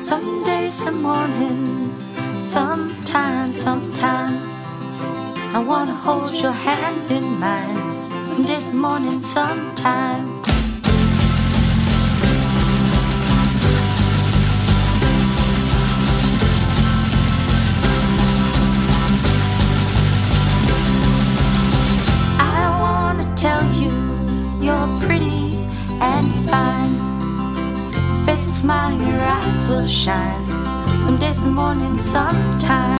Someday, some morning, sometime, I wanna hold your hand in mine. Someday, some morning, sometime. I wanna tell you you're pretty and fine. Face will smile, your eyes will shine. Someday, some morning, sometime.